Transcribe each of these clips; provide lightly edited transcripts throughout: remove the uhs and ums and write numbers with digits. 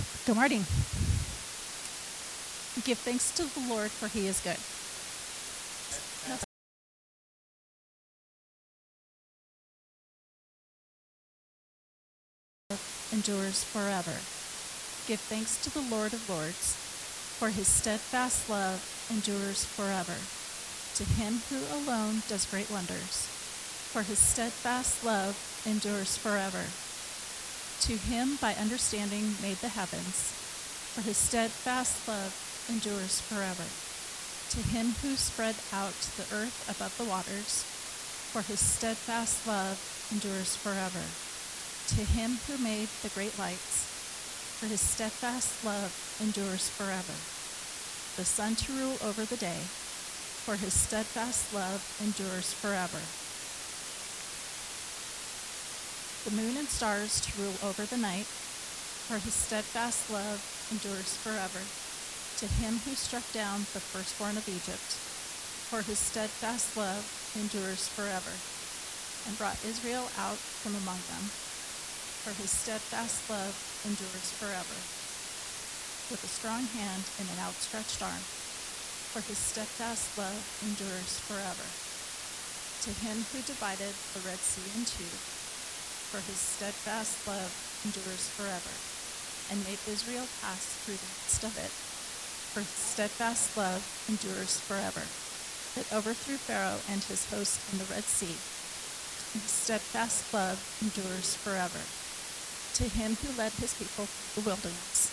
Good morning. Give thanks to the Lord, for he is good. Endures forever. Give thanks to the Lord of Lords, for his steadfast love endures forever. To him who alone does great wonders, for his steadfast love endures forever. To him by understanding made the heavens, for his steadfast love endures forever. To him who spread out the earth above the waters, for his steadfast love endures forever. To him who made the great lights, for his steadfast love endures forever. The sun to rule over the day, for his steadfast love endures forever. The moon and stars to rule over the night, for his steadfast love endures forever. To him who struck down the firstborn of Egypt, for his steadfast love endures forever, and brought Israel out from among them, for his steadfast love endures forever. With a strong hand and an outstretched arm, for his steadfast love endures forever. To him who divided the Red Sea in two, for his steadfast love endures forever, and made Israel pass through the midst of it, for his steadfast love endures forever, that overthrew Pharaoh and his host in the Red Sea, and his steadfast love endures forever. To him who led his people through the wilderness,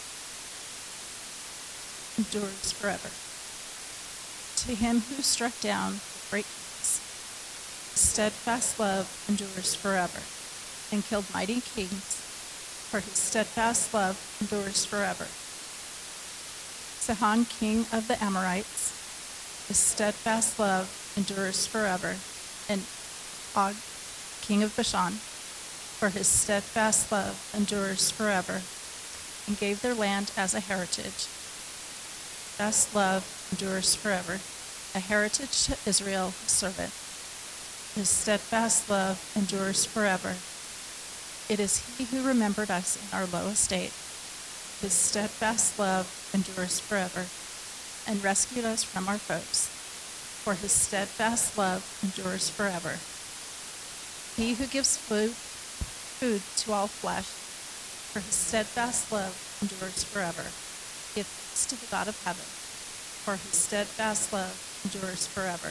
endures forever. To him who struck down the great kings, his steadfast love endures forever, and killed mighty kings, for his steadfast love endures forever. Sihon, king of the Amorites, his steadfast love endures forever, and Og, king of Bashan, for his steadfast love endures forever, and gave their land as a heritage. Steadfast love endures forever, a heritage to Israel, his servant. His steadfast love endures forever. It is he who remembered us in our low estate. His steadfast love endures forever, and rescued us from our foes. For his steadfast love endures forever. He who gives food to all flesh, for his steadfast love endures forever. Give thanks to the God of heaven, for his steadfast love endures forever.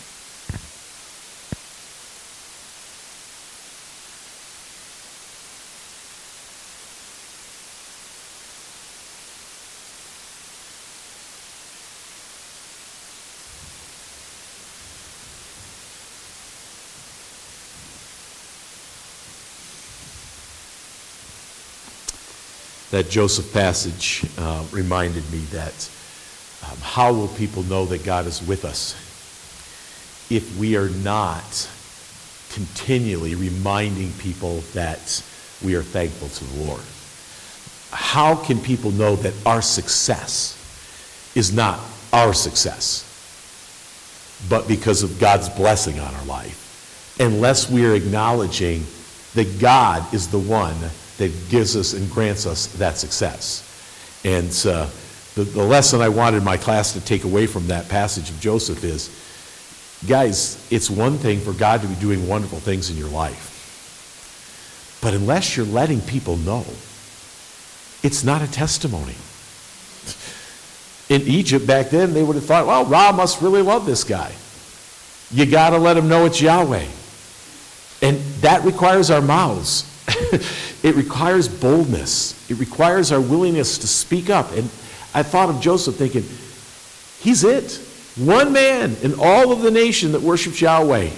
That Joseph passage reminded me that how will people know that God is with us if we are not continually reminding people that we are thankful to the Lord? How can people know that our success is not our success, but because of God's blessing on our life, unless we are acknowledging that God is the one that gives us and grants us that success? And the lesson I wanted my class to take away from that passage of Joseph is, guys, it's one thing for God to be doing wonderful things in your life, but unless you're letting people know, it's not a testimony. In Egypt back then, they would have thought, well, Ra must really love this guy. You got to let him know it's Yahweh. And that requires our mouths. It requires boldness. It requires our willingness to speak up. And I thought of Joseph thinking, he's it. One man in all of the nation that worships Yahweh.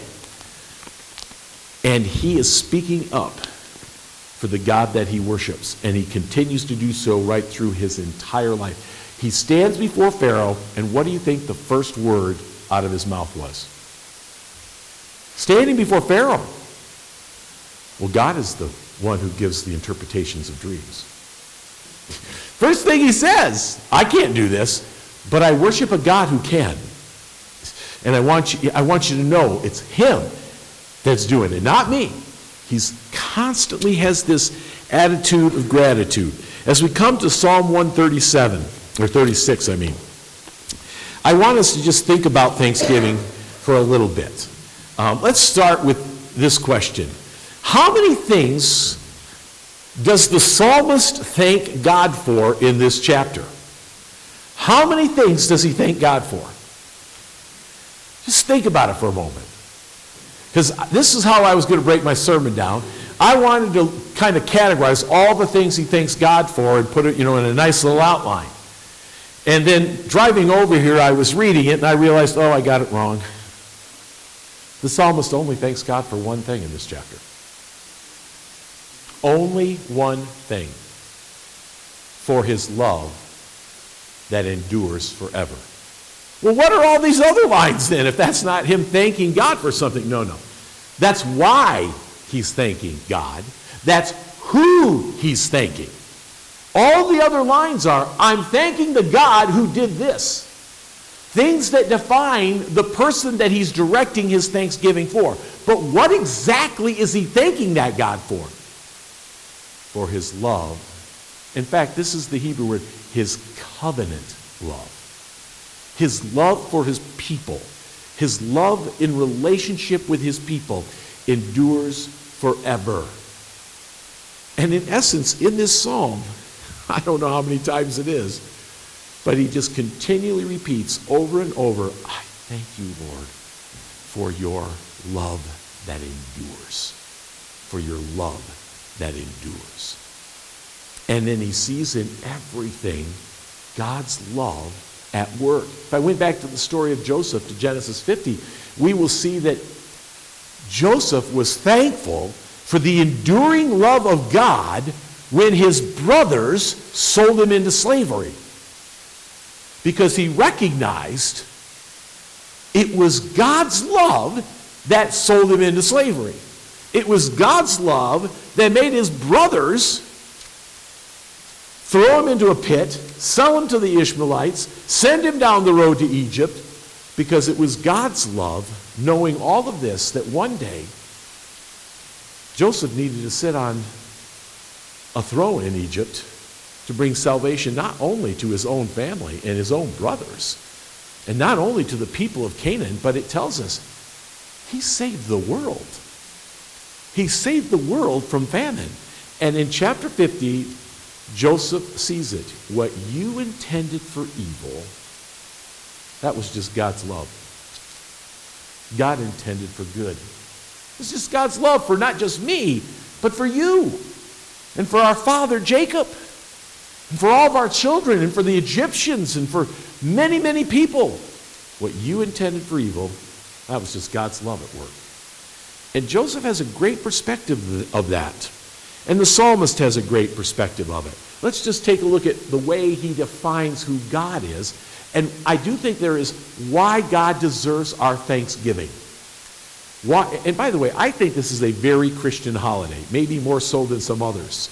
And he is speaking up for the God that he worships. And he continues to do so right through his entire life. He stands before Pharaoh, and what do you think the first word out of his mouth was? Standing before Pharaoh. Well, God is the one who gives the interpretations of dreams. First thing he says, I can't do this, but I worship a God who can. And I want you to know it's him that's doing it, not me. He constantly has this attitude of gratitude. As we come to Psalm 137, or 36, I want us to just think about Thanksgiving for a little bit. Let's start with this question. How many things does the psalmist thank God for in this chapter? How many things does he thank God for? Just think about it for a moment. Because this is how I was going to break my sermon down. I wanted to kind of categorize all the things he thanks God for and put it, in a nice little outline. And then driving over here, I was reading it, and I realized, I got it wrong. The psalmist only thanks God for one thing in this chapter. Only one thing. For his love that endures forever. Well, what are all these other lines then if that's not him thanking God for something? No. That's why he's thanking God. That's who he's thanking. All the other lines are, I'm thanking the God who did this. Things that define the person that he's directing his thanksgiving for. But what exactly is he thanking that God for? For his love. In fact, this is the Hebrew word, his covenant love. His love for his people. His love in relationship with his people endures forever. And in essence, in this psalm, I don't know how many times it is, but he just continually repeats over and over, I thank you, Lord, for your love that endures. For your love that endures. And then he sees in everything God's love at work. If I went back to the story of Joseph, to Genesis 50, we will see that Joseph was thankful for the enduring love of God when his brothers sold him into slavery. Because he recognized it was God's love that sold him into slavery. It was God's love that made his brothers throw him into a pit, sell him to the Ishmaelites, send him down the road to Egypt, because it was God's love, knowing all of this, that one day Joseph needed to sit on a throne in Egypt to bring salvation not only to his own family and his own brothers, and not only to the people of Canaan, but it tells us he saved the world. He saved the world from famine. And in chapter 50, Joseph sees it. What you intended for evil, that was just God's love. God intended for good. It's just God's love for not just me, but for you, and for our father Jacob, and for all of our children, and for the Egyptians, and for many, many people. What you intended for evil, that was just God's love at work. And Joseph has a great perspective of that. And the psalmist has a great perspective of it. Let's just take a look at the way he defines who God is. And I do think there is why God deserves our thanksgiving. Why, and by the way, I think this is a very Christian holiday, maybe more so than some others.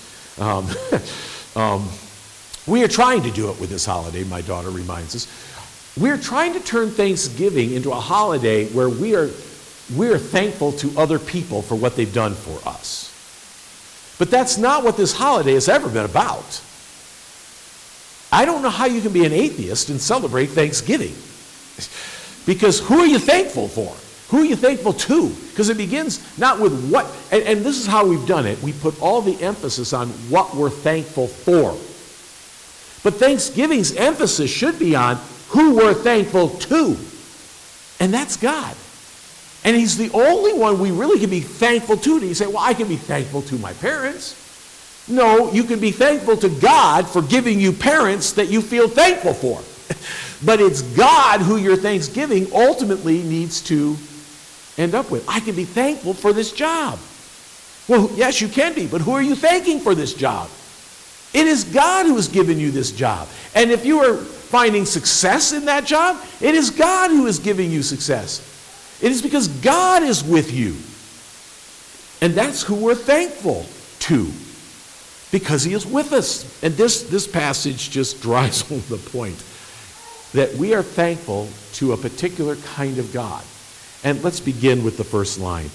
We are trying to do it with this holiday, my daughter reminds us. We're trying to turn Thanksgiving into a holiday where we are thankful to other people for what they've done for us. But that's not what this holiday has ever been about. I don't know how you can be an atheist and celebrate Thanksgiving. Because who are you thankful for? Who are you thankful to? Because it begins not with what, and this is how we've done it. We put all the emphasis on what we're thankful for. But Thanksgiving's emphasis should be on who we're thankful to. And that's God. And he's the only one we really can be thankful to. You say, well, I can be thankful to my parents. No, you can be thankful to God for giving you parents that you feel thankful for. But it's God who your thanksgiving ultimately needs to end up with. I can be thankful for this job. Well, yes, you can be, but who are you thanking for this job? It is God who has given you this job. And if you are finding success in that job, it is God who is giving you success. It is because God is with you. And that's who we're thankful to, because he is with us. And this passage just drives home the point that we are thankful to a particular kind of God. And let's begin with the first line.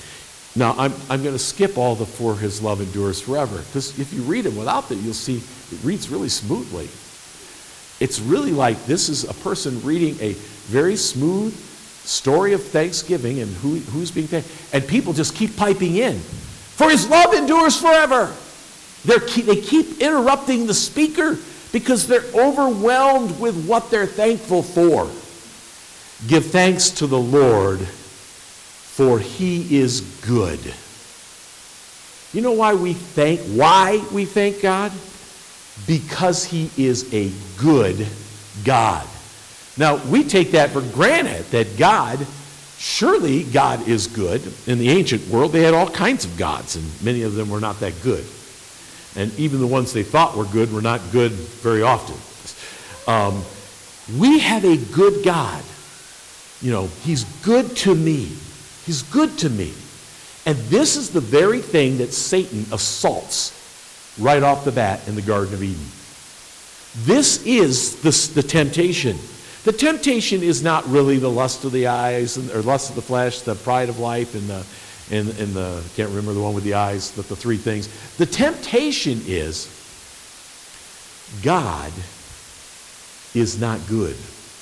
Now, I'm going to skip all the "for his love endures forever," because if you read them without that, you'll see it reads really smoothly. It's really like this is a person reading a very smooth story of thanksgiving and who's being thanked. And people just keep piping in. For his love endures forever. They keep interrupting the speaker because they're overwhelmed with what they're thankful for. Give thanks to the Lord, for he is good. You know why we thank God? Because he is a good God. Now, we take that for granted, that surely God is good. In the ancient world, they had all kinds of gods, and many of them were not that good. And even the ones they thought were not good very often. We have a good God. You know, he's good to me. He's good to me. And this is the very thing that Satan assaults right off the bat in the Garden of Eden. This is the temptation. The temptation is not really the lust of the eyes, or lust of the flesh, the pride of life, and the can't remember the one with the eyes, the three things. The temptation is God is not good.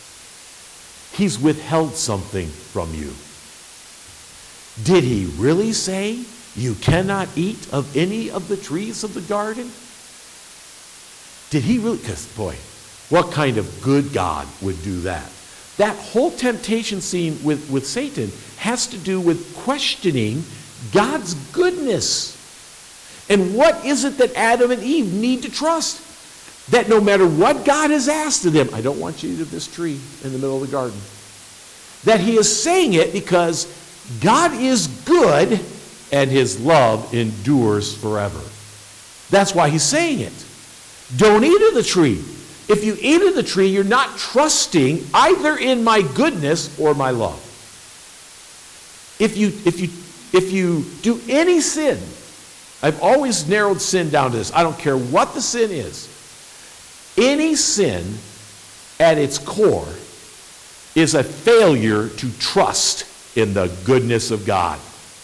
He's withheld something from you. Did he really say you cannot eat of any of the trees of the garden? Did he really? Because, boy, what kind of good God would do that? That whole temptation scene with Satan has to do with questioning God's goodness. And what is it that Adam and Eve need to trust? That no matter what God has asked of them, I don't want you to eat of this tree in the middle of the garden. That he is saying it because God is good and his love endures forever. That's why he's saying it. Don't eat of the tree. If you eat of the tree, you're not trusting either in my goodness or my love. If you do any sin, I've always narrowed sin down to this. I don't care what the sin is. Any sin at its core is a failure to trust in the goodness of God.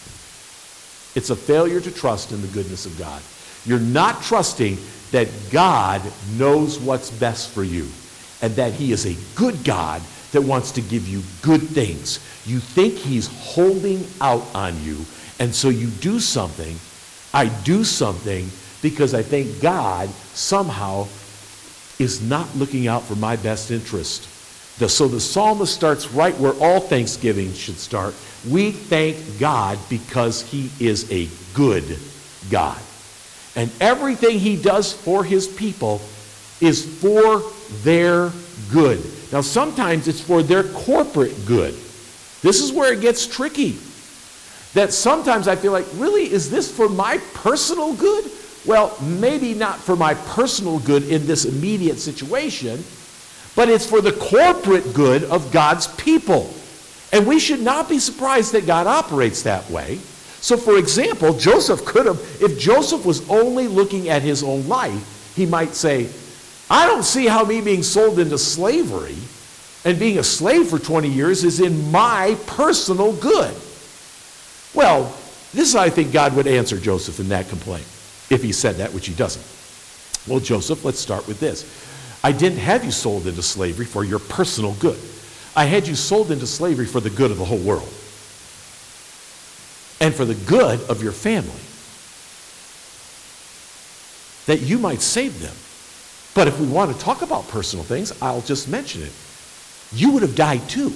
It's a failure to trust in the goodness of God. You're not trusting that God knows what's best for you and that he is a good God that wants to give you good things. You think he's holding out on you, and so you do something. I do something because I think God somehow is not looking out for my best interest. So the psalmist starts right where all thanksgiving should start. We thank God because he is a good God. And everything he does for his people is for their good. Now, sometimes it's for their corporate good. This is where it gets tricky. That sometimes I feel like, really, is this for my personal good? Well, maybe not for my personal good in this immediate situation, but it's for the corporate good of God's people. And we should not be surprised that God operates that way. So, for example, Joseph could have, if Joseph was only looking at his own life, he might say, I don't see how me being sold into slavery and being a slave for 20 years is in my personal good. Well, this is how I think God would answer Joseph in that complaint, if he said that, which he doesn't. Well, Joseph, let's start with this. I didn't have you sold into slavery for your personal good. I had you sold into slavery for the good of the whole world and for the good of your family, that you might save them. But if we want to talk about personal things, I'll just mention it. You would have died too.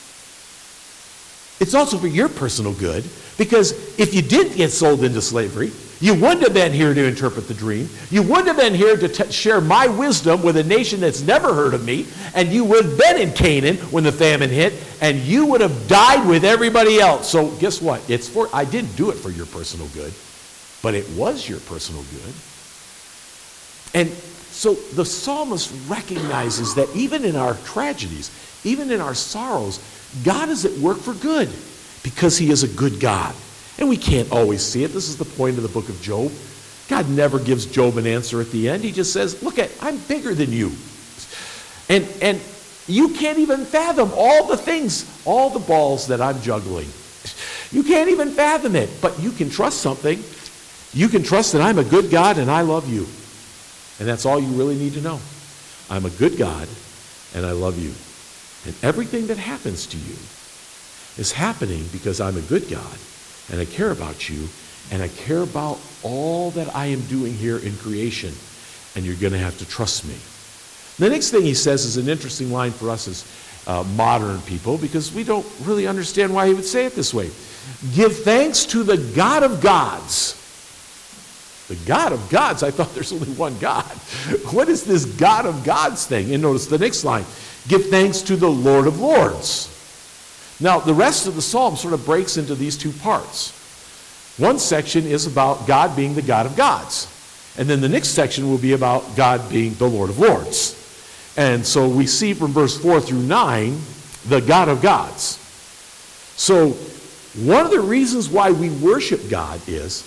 It's also for your personal good, because if you didn't get sold into slavery, you wouldn't have been here to interpret the dream. You wouldn't have been here to share my wisdom with a nation that's never heard of me, and you would have been in Canaan when the famine hit, and you would have died with everybody else. So guess what? I didn't do it for your personal good, but it was your personal good. And so the psalmist recognizes that even in our tragedies, even in our sorrows, God is at work for good because he is a good God. And we can't always see it. This is the point of the book of Job. God never gives Job an answer at the end. He just says, look, I'm bigger than you. And you can't even fathom all the things, all the balls that I'm juggling. You can't even fathom it, but you can trust something. You can trust that I'm a good God and I love you. And that's all you really need to know. I'm a good God and I love you. And everything that happens to you is happening because I'm a good God and I care about you and I care about all that I am doing here in creation. And you're going to have to trust me. The next thing he says is an interesting line for us as modern people, because we don't really understand why he would say it this way. Give thanks to the God of gods. The God of gods? I thought there's only one God. What is this God of gods thing? And notice the next line. Give thanks to the Lord of lords. Now, the rest of the psalm sort of breaks into these two parts. One section is about God being the God of gods. And then the next section will be about God being the Lord of lords. And so we see from verse 4 through 9, the God of gods. So one of the reasons why we worship God is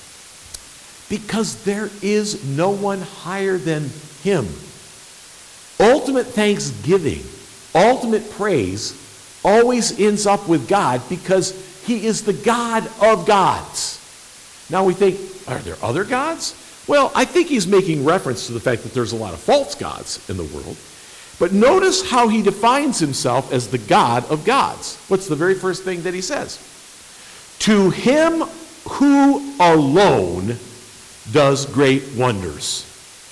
because there is no one higher than him. Ultimate thanksgiving, ultimate praise always ends up with God because he is the God of gods. Now we think, are there other gods? Well, I think he's making reference to the fact that there's a lot of false gods in the world. But notice how he defines himself as the God of gods. What's the very first thing that he says? To him who alone does great wonders.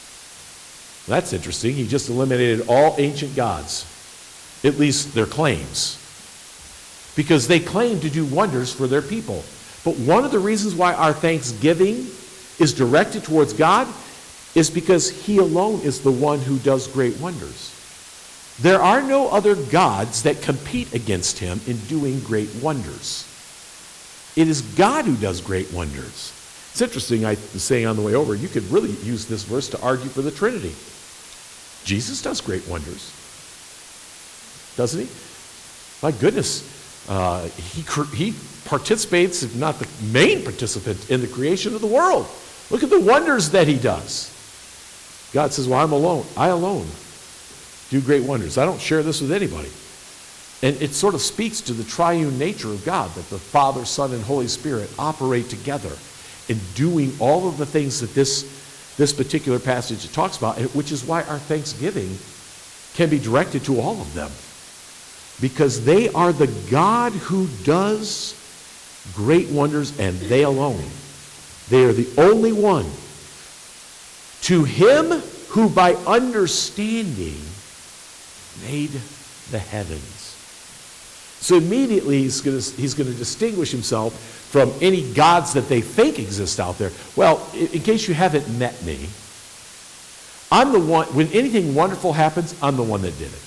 That's interesting. He just eliminated all ancient gods, at least their claims, because they claim to do wonders for their people. But one of the reasons why our thanksgiving is directed towards God is because he alone is the one who does great wonders. There are no other gods that compete against him in doing great wonders. It is God who does great wonders. It's interesting, I was saying on the way over, you could really use this verse to argue for the Trinity. Jesus does great wonders, doesn't he? My goodness, he participates, if not the main participant, in the creation of the world. Look at the wonders that he does. God says, well, I'm alone. I alone do great wonders. I don't share this with anybody. And it sort of speaks to the triune nature of God, that the Father, Son, and Holy Spirit operate together in doing all of the things that this particular passage talks about, which is why our thanksgiving can be directed to all of them. Because they are the God who does great wonders, and they alone. They are the only one. To him who by understanding made the heavens. So immediately he's going to distinguish himself from any gods that they think exist out there. Well, in case you haven't met me, I'm the one, when anything wonderful happens, I'm the one that did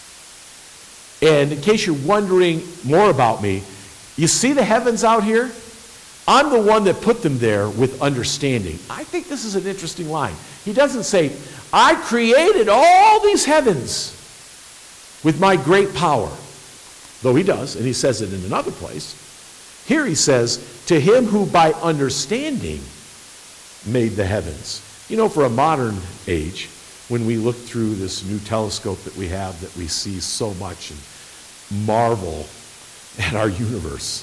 it. And in case you're wondering more about me, you see the heavens out here? I'm the one that put them there with understanding. I think this is an interesting line. He doesn't say, I created all these heavens with my great power. Though he does, and he says it in another place. Here he says, to him who by understanding made the heavens. You know, for a modern age, when we look through this new telescope that we have, that we see so much and marvel at our universe,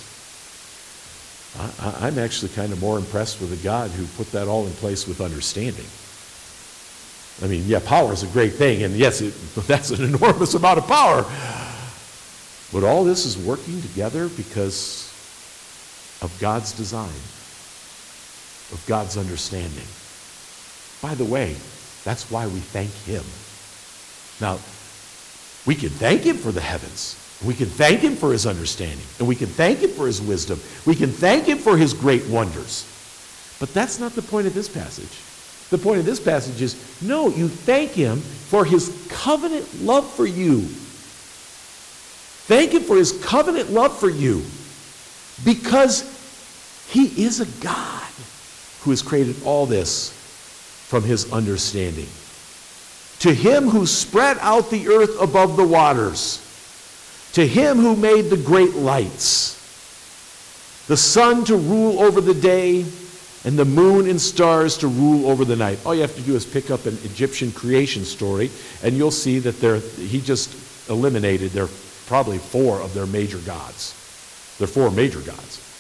I'm actually kind of more impressed with a God who put that all in place with understanding. I mean, yeah, power is a great thing, and yes, that's an enormous amount of power. But all this is working together because of God's design, of God's understanding. By the way, that's why we thank him. Now, we can thank him for the heavens. We can thank him for his understanding. And we can thank him for his wisdom. We can thank him for his great wonders. But that's not the point of this passage. The point of this passage is, no, you thank him for his covenant love for you. Thank him for his covenant love for you, because he is a God who has created all this from his understanding. To him who spread out the earth above the waters, to him who made the great lights, the sun to rule over the day, and the moon and stars to rule over the night. All you have to do is pick up an Egyptian creation story, and you'll see that he just eliminated probably four of their major gods. There are four major gods.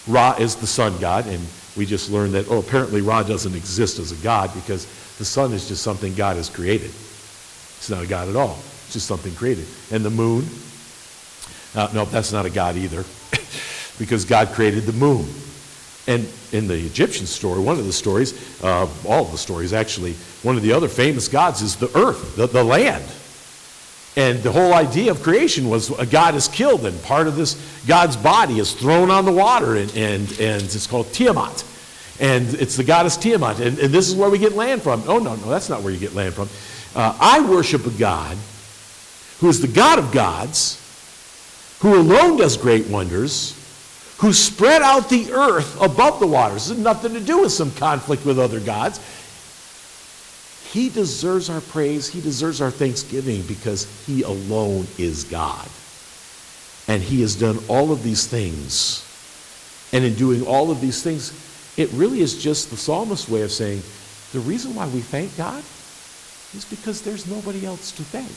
Ra is the sun god, and we just learned that, apparently Ra doesn't exist as a god because the sun is just something God has created. It's not a god at all. It's just something created. And the moon, no, that's not a god either because God created the moon. And in the Egyptian story, one of the stories, all of the stories actually, one of the other famous gods is the earth, the land. And the whole idea of creation was a god is killed and part of this god's body is thrown on the water and it's called Tiamat. And it's the goddess Tiamat. And this is where we get land from. Oh, no, that's not where you get land from. I worship a God who is the God of gods, who alone does great wonders, who spread out the earth above the waters. This has nothing to do with some conflict with other gods. He deserves our praise. He deserves our thanksgiving because he alone is God. And he has done all of these things. And in doing all of these things, it really is just the psalmist's way of saying, the reason why we thank God is because there's nobody else to thank.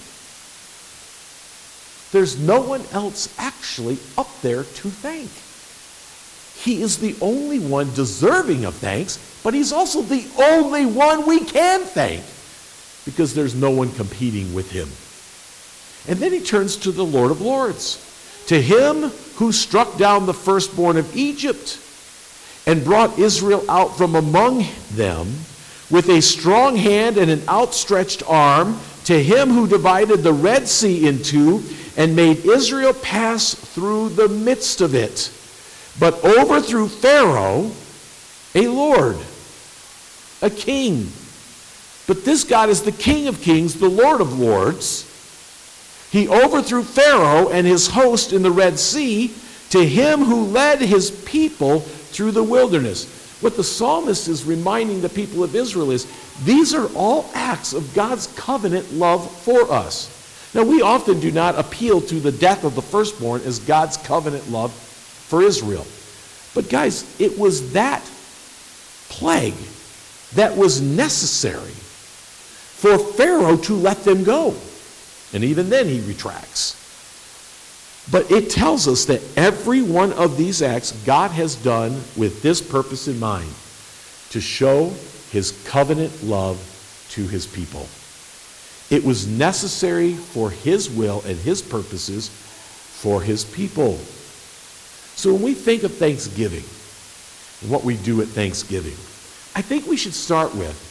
There's no one else actually up there to thank. He is the only one deserving of thanks, but he's also the only one we can thank because there's no one competing with him. And then he turns to the Lord of Lords, to him who struck down the firstborn of Egypt and brought Israel out from among them with a strong hand and an outstretched arm, to him who divided the Red Sea in two and made Israel pass through the midst of it, but overthrew Pharaoh, a lord, a king. But this God is the King of kings, the Lord of lords. He overthrew Pharaoh and his host in the Red Sea, to him who led his people through the wilderness. What the psalmist is reminding the people of Israel is, these are all acts of God's covenant love for us. Now, we often do not appeal to the death of the firstborn as God's covenant love for Israel. But guys, it was that plague that was necessary for Pharaoh to let them go. And even then he retracts. But it tells us that every one of these acts God has done with this purpose in mind, to show his covenant love to his people. It was necessary for his will and his purposes for his people. So when we think of Thanksgiving and what we do at Thanksgiving, I think we should start with,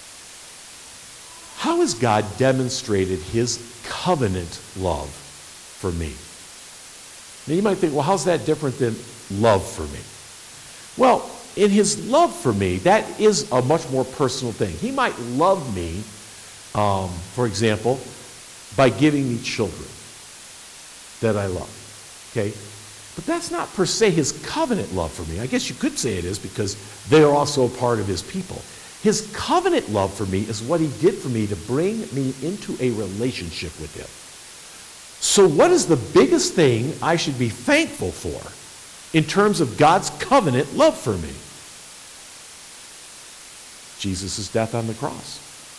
how has God demonstrated his covenant love for me? Now you might think, well, how's that different than love for me? Well, in his love for me, that is a much more personal thing. He might love me, for example, by giving me children that I love. Okay? But that's not per se his covenant love for me. I guess you could say it is because they are also a part of his people. His covenant love for me is what he did for me to bring me into a relationship with him. So what is the biggest thing I should be thankful for in terms of God's covenant love for me? Jesus' death on the cross.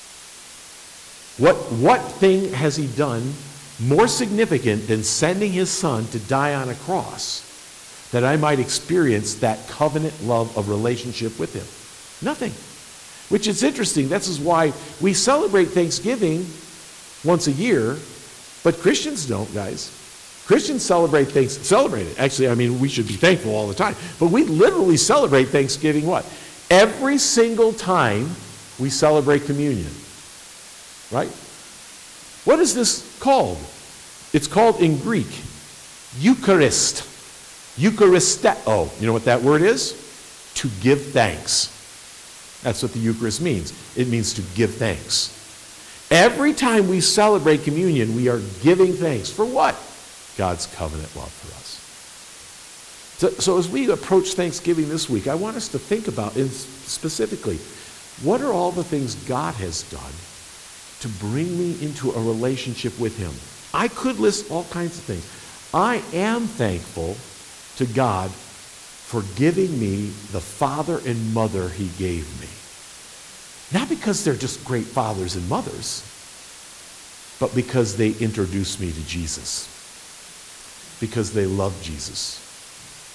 What thing has he done more significant than sending his son to die on a cross that I might experience that covenant love of relationship with him? Nothing. Which is interesting. This is why we celebrate Thanksgiving once a year, but Christians don't, guys. Christians celebrate it. Actually, I mean, we should be thankful all the time. But we literally celebrate Thanksgiving what? Every single time we celebrate communion. Right? What is this called? It's called in Greek, Eucharist. Eucharisteo. You know what that word is? To give thanks. That's what the Eucharist means. It means to give thanks. Every time we celebrate communion, we are giving thanks. For what? God's covenant love for us. So as we approach Thanksgiving this week, I want us to think about, specifically, what are all the things God has done to bring me into a relationship with him? I could list all kinds of things. I am thankful to God for giving me the father and mother he gave me. Not because they're just great fathers and mothers, but because they introduced me to Jesus. Because they love Jesus.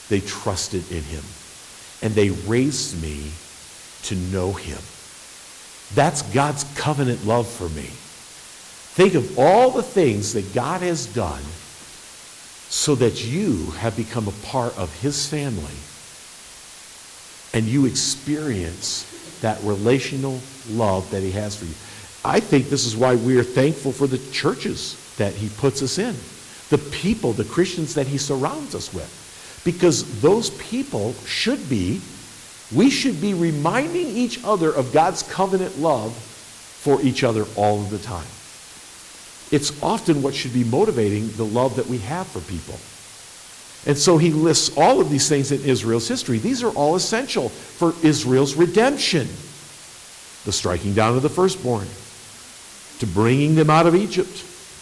They trusted in him. And they raised me to know him. That's God's covenant love for me. Think of all the things that God has done so that you have become a part of his family. And you experience that relational love that he has for you. I think this is why we are thankful for the churches that he puts us in. The people, the Christians that he surrounds us with. Because those people we should be reminding each other of God's covenant love for each other all of the time. It's often what should be motivating the love that we have for people. And so he lists all of these things in Israel's history. These are all essential for Israel's redemption. The striking down of the firstborn, to bringing them out of Egypt,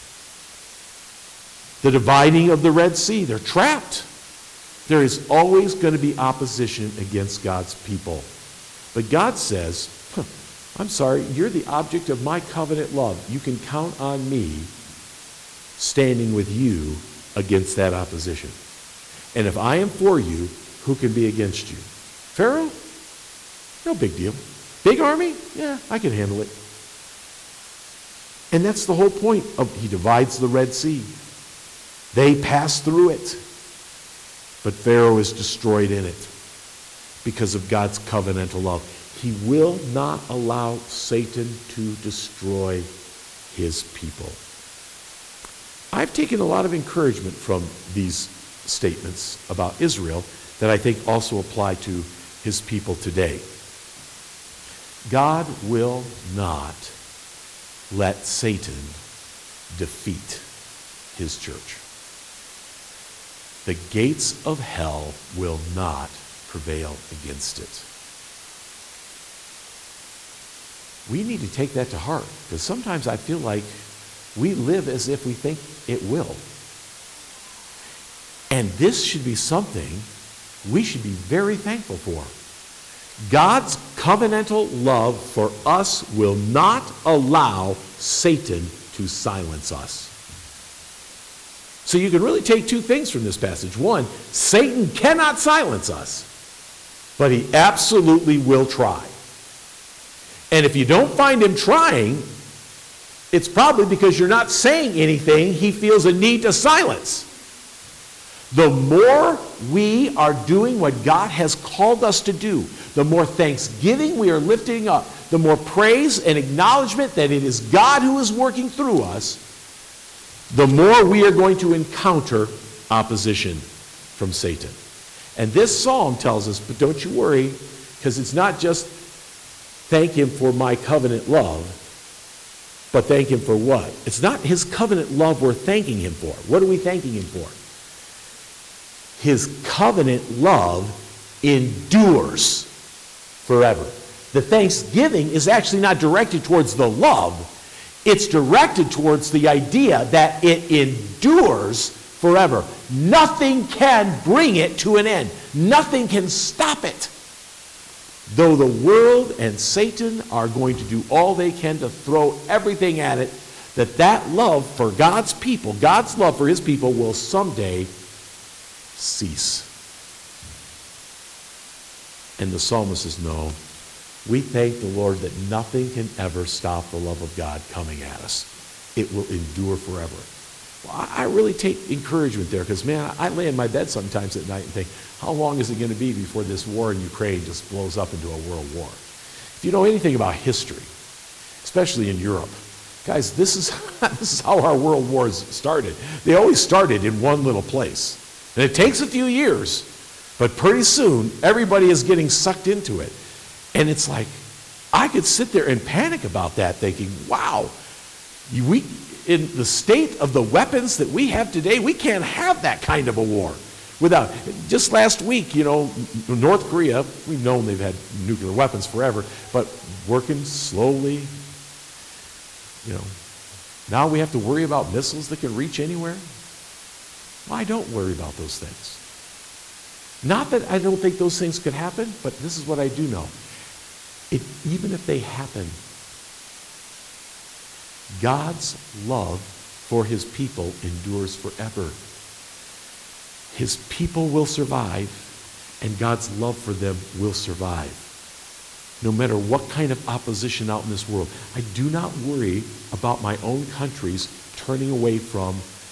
the dividing of the Red Sea. They're trapped. There is always going to be opposition against God's people. But God says, I'm sorry, you're the object of my covenant love. You can count on me standing with you against that opposition. And if I am for you, who can be against you? Pharaoh? No big deal. Big army? Yeah, I can handle it. And that's the whole point of he divides the Red Sea. They pass through it. But Pharaoh is destroyed in it because of God's covenantal love. He will not allow Satan to destroy his people. I've taken a lot of encouragement from these statements about Israel that I think also apply to his people today. God will not let Satan defeat his church. The gates of hell will not prevail against it. We need to take that to heart, because sometimes I feel like we live as if we think it will. And this should be something we should be very thankful for. God's covenantal love for us will not allow Satan to silence us. So you can really take two things from this passage. One, Satan cannot silence us, but he absolutely will try. And if you don't find him trying, it's probably because you're not saying anything he feels a need to silence. The more we are doing what God has called us to do, the more thanksgiving we are lifting up, the more praise and acknowledgement that it is God who is working through us, the more we are going to encounter opposition from Satan. And this psalm tells us, but don't you worry, because it's not just thank him for my covenant love, but thank him for what? It's not his covenant love we're thanking him for. What are we thanking him for? His covenant love endures forever. The thanksgiving is actually not directed towards the love. It's directed towards the idea that it endures forever. Nothing can bring it to an end. Nothing can stop it. Though the world and Satan are going to do all they can to throw everything at it, that love for God's people, God's love for his people will someday cease. And the psalmist says, no, we thank the Lord that nothing can ever stop the love of God coming at us. It will endure forever. Well, I really take encouragement there because, man, I lay in my bed sometimes at night and think, how long is it going to be before this war in Ukraine just blows up into a world war? If you know anything about history, especially in Europe, guys, this is how our world wars started. They always started in one little place. And it takes a few years, but pretty soon, everybody is getting sucked into it. And it's like, I could sit there and panic about that, thinking, wow, in the state of the weapons that we have today, we can't have that kind of a war. Without, just last week, North Korea, we've known they've had nuclear weapons forever, but working slowly, now we have to worry about missiles that can reach anywhere. Well, I don't worry about those things. Not that I don't think those things could happen, but this is what I do know. Even if they happen, God's love for his people endures forever. his people will survive, and God's love for them will survive. No matter what kind of opposition out in this world, I do not worry about my own countries turning away from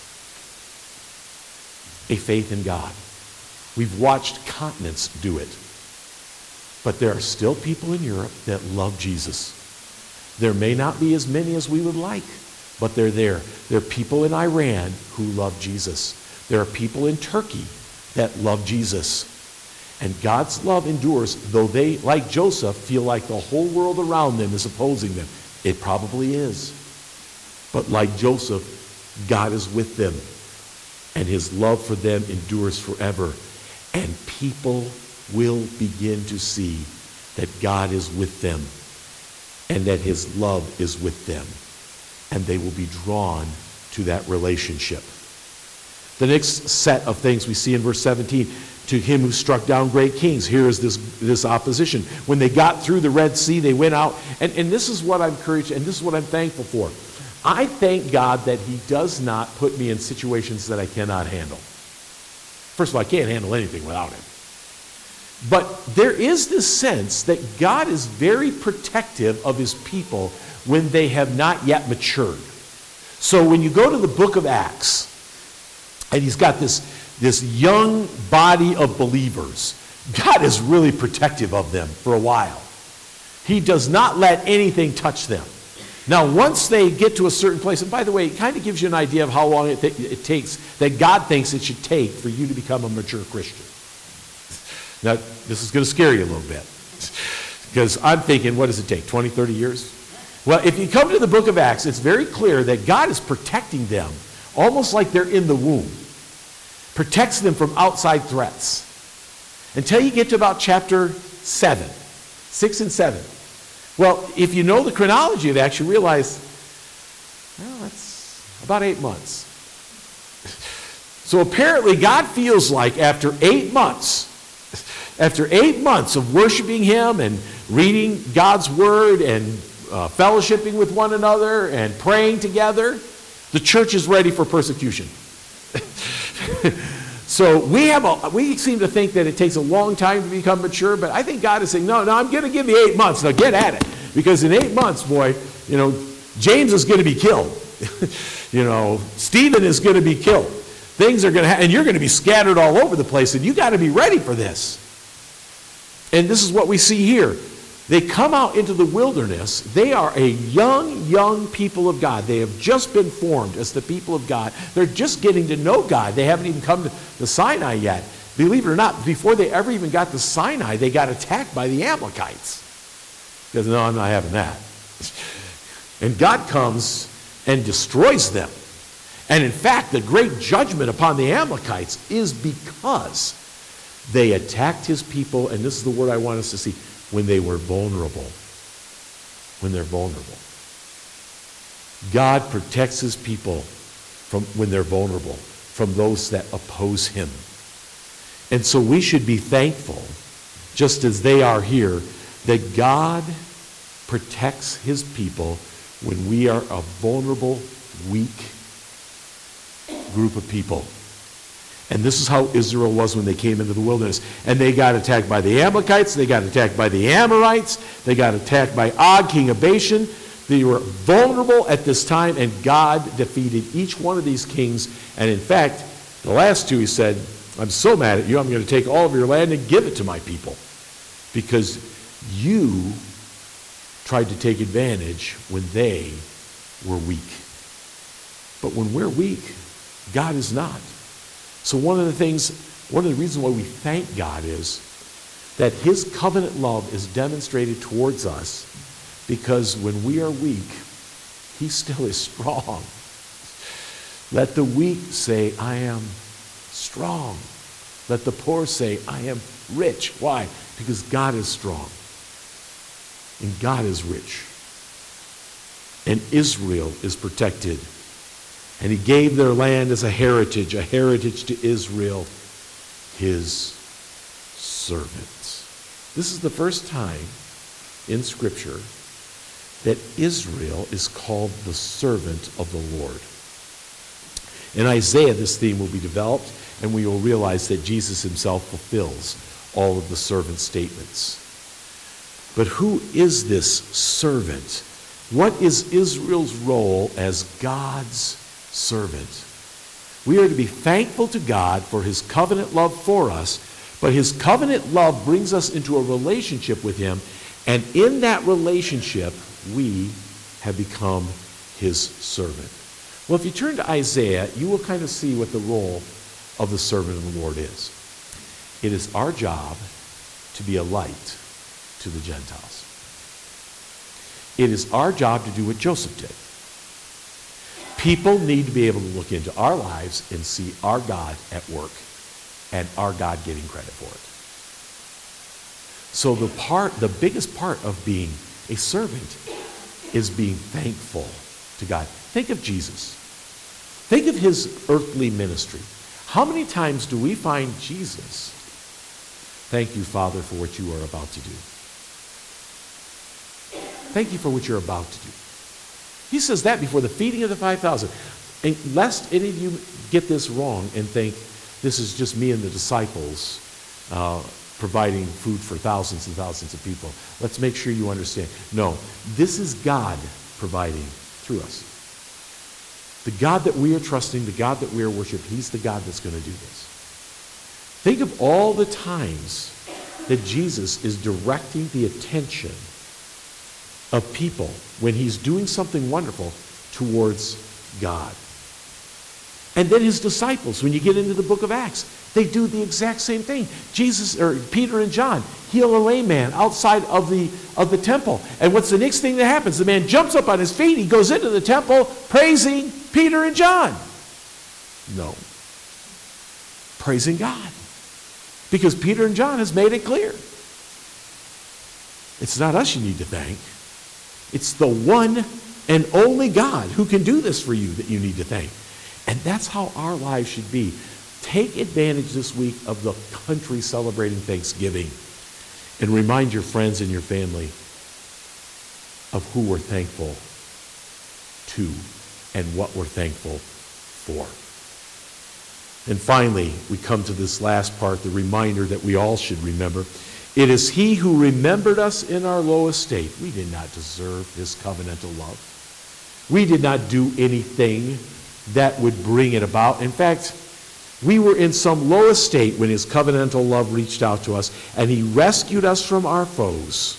a faith in God. We've watched continents do it. But there are still people in Europe that love Jesus. There may not be as many as we would like, but they're there. There are people in Iran who love Jesus. There are people in Turkey that love Jesus. And God's love endures, though they, like Joseph, feel like the whole world around them is opposing them. It probably is. But like Joseph, God is with them. And his love for them endures forever. And people will begin to see that God is with them and that his love is with them. And they will be drawn to that relationship. The next set of things we see in verse 17, to him who struck down great kings. Here is this opposition. When they got through the Red Sea, they went out. And this is what I'm encouraged, and this is what I'm thankful for. I thank God that he does not put me in situations that I cannot handle. First of all, I can't handle anything without him. But there is this sense that God is very protective of his people when they have not yet matured. So when you go to the book of Acts, and he's got this young body of believers, God is really protective of them for a while. He does not let anything touch them. Now, once they get to a certain place, and by the way, it kind of gives you an idea of how long it takes, that God thinks it should take for you to become a mature Christian. Now, this is going to scare you a little bit, because I'm thinking, what does it take, 20, 30 years? Well, if you come to the book of Acts, it's very clear that God is protecting them, almost like they're in the womb. Protects them from outside threats. Until you get to about chapter 7, 6 and 7. Well, if you know the chronology of Acts, you realize, well, that's about 8 months. So apparently God feels like after 8 months of worshiping him and reading God's word and fellowshipping with one another and praying together, the church is ready for persecution. So we seem to think that it takes a long time to become mature, but I think God is saying, no, I'm going to give you 8 months. Now get at it. Because in 8 months, boy, James is going to be killed. Stephen is going to be killed. Things are going to happen, and you're going to be scattered all over the place, and you got to be ready for this. And this is what we see here. They come out into the wilderness. They are a young people of God. They have just been formed as the people of God. They're just getting to know God. They haven't even come to Sinai yet. Believe it or not, before they ever even got to Sinai, they got attacked by the Amalekites. Because, no, I'm not having that. And God comes and destroys them. And in fact, the great judgment upon the Amalekites is because they attacked his people, and this is the word I want us to see, when they were vulnerable. When they're vulnerable. God protects his people from when they're vulnerable, from those that oppose him. And so we should be thankful, just as they are here, that God protects his people when we are a vulnerable, weak group of people. And this is how Israel was when they came into the wilderness. And they got attacked by the Amalekites, they got attacked by the Amorites, they got attacked by Og, king of Bashan. They were vulnerable at this time, and God defeated each one of these kings. And in fact, the last two, he said, I'm so mad at you, I'm going to take all of your land and give it to my people. Because you tried to take advantage when they were weak. But when we're weak, God is not. So one of the reasons why we thank God is that his covenant love is demonstrated towards us, because when we are weak, he still is strong. Let the weak say, I am strong. Let the poor say, I am rich. Why? Because God is strong. And God is rich. And Israel is protected. And he gave their land as a heritage to Israel, his servants. This is the first time in Scripture that Israel is called the servant of the Lord. In Isaiah, this theme will be developed, and we will realize that Jesus himself fulfills all of the servant statements. But who is this servant? What is Israel's role as God's servant? We are to be thankful to God for his covenant love for us, but his covenant love brings us into a relationship with him, and in that relationship, we have become his servant. Well, if you turn to Isaiah, you will kind of see what the role of the servant of the Lord is. It is our job to be a light to the Gentiles. It is our job to do what Joseph did. People need to be able to look into our lives and see our God at work and our God getting credit for it. So the biggest part of being a servant is being thankful to God. Think of Jesus. Think of his earthly ministry. How many times do we find Jesus, thank you, Father, for what you are about to do? Thank you for what you're about to do. He says that before the feeding of the 5,000. And lest any of you get this wrong and think this is just me and the disciples providing food for thousands and thousands of people. Let's make sure you understand. No, this is God providing through us. The God that we are trusting, the God that we are worshiping, he's the God that's going to do this. Think of all the times that Jesus is directing the attention of people when he's doing something wonderful towards God. And then his disciples, when you get into the book of Acts, they do the exact same thing. Peter and John heal a lame man outside of the temple. And what's the next thing that happens? The man jumps up on his feet, he goes into the temple praising Peter and John. No. Praising God. Because Peter and John has made it clear. It's not us you need to thank. It's the one and only God who can do this for you that you need to thank. And that's how our lives should be. Take advantage this week of the country celebrating Thanksgiving and remind your friends and your family of who we're thankful to and what we're thankful for. And finally, we come to this last part, the reminder that we all should remember. It is he who remembered us in our low estate. We did not deserve his covenantal love. We did not do anything that would bring it about. In fact, we were in some low estate when his covenantal love reached out to us, and he rescued us from our foes.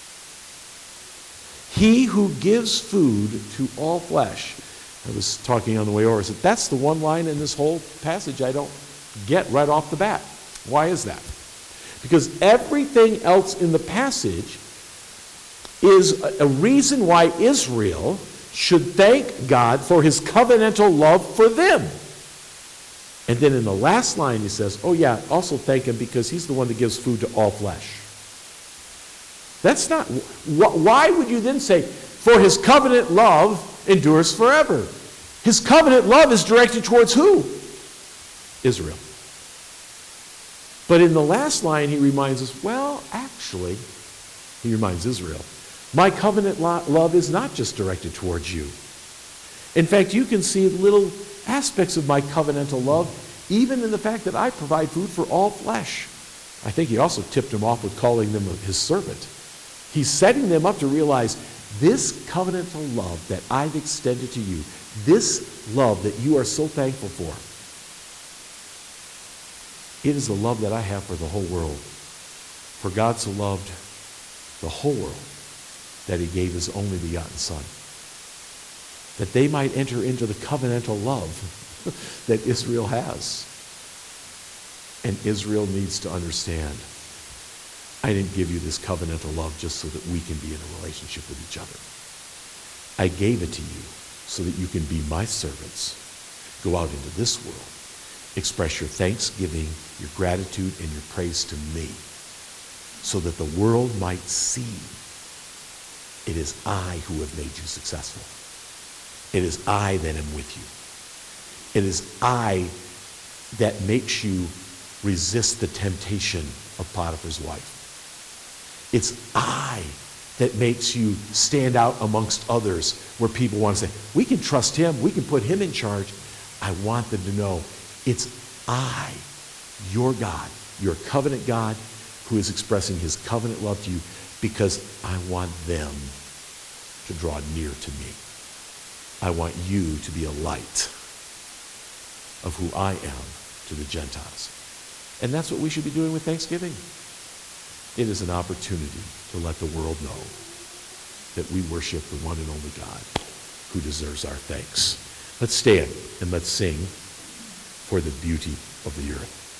He who gives food to all flesh. I was talking on the way over. I said, that's the one line in this whole passage I don't get right off the bat. Why is that? Because everything else in the passage is a reason why Israel should thank God for his covenantal love for them. And then in the last line he says, oh yeah, also thank him because he's the one that gives food to all flesh. That's not, why would you then say, for his covenant love endures forever? His covenant love is directed towards who? Israel. But in the last line he reminds us, well, actually, he reminds Israel, my covenant love is not just directed towards you. In fact, you can see little aspects of my covenantal love even in the fact that I provide food for all flesh. I think he also tipped them off with calling them his servant. He's setting them up to realize this covenantal love that I've extended to you, this love that you are so thankful for, it is the love that I have for the whole world. For God so loved the whole world that he gave his only begotten Son, that they might enter into the covenantal love that Israel has. And Israel needs to understand, I didn't give you this covenantal love just so that we can be in a relationship with each other. I gave it to you so that you can be my servants. Go out into this world. Express your thanksgiving, your gratitude, and your praise to me so that the world might see it is I who have made you successful. It is I that am with you. It is I that makes you resist the temptation of Potiphar's wife. It's I that makes you stand out amongst others where people want to say, we can trust him, we can put him in charge. I want them to know it's I, your God, your covenant God, who is expressing his covenant love to you because I want them to draw near to me. I want you to be a light of who I am to the Gentiles. And that's what we should be doing with Thanksgiving. It is an opportunity to let the world know that we worship the one and only God who deserves our thanks. Let's stand and let's sing for the beauty of the earth.